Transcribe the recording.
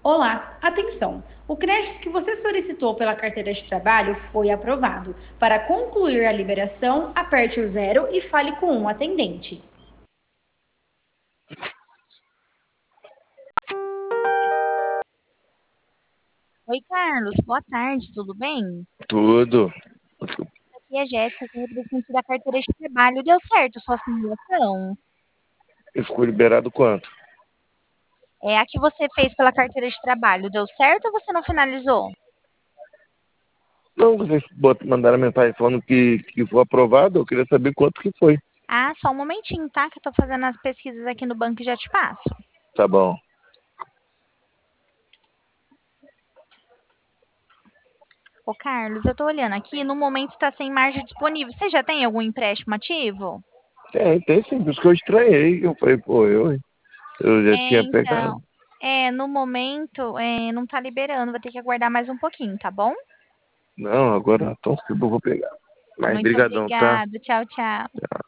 Olá, atenção! O crédito que você solicitou pela carteira de trabalho foi aprovado. Para concluir a liberação, aperte o zero e fale com um atendente. Oi, Carlos, boa tarde, tudo bem? Tudo. Aqui é a Jéssica, que é representante da carteira de trabalho. Deu certo sua simulação? Eu fico liberado quanto? É a que você fez pela carteira de trabalho. Deu certo ou você não finalizou? Não, vocês mandaram mensagem falando que foi aprovado, eu queria saber quanto que foi. Ah, só um momentinho, tá? Que eu tô fazendo as pesquisas aqui no banco e já te passo. Tá bom. Ô, Carlos, eu tô olhando aqui, no momento tá sem margem disponível. Você já tem algum empréstimo ativo? Tem sim, por isso que eu estranhei. Eu falei, pô, eu já É, tinha pegado. então. No momento, não tá liberando, vou ter que aguardar mais um pouquinho, tá bom? Não, agora então eu vou pegar. Mas Muito brigadão, tá? obrigada. Tchau, tchau.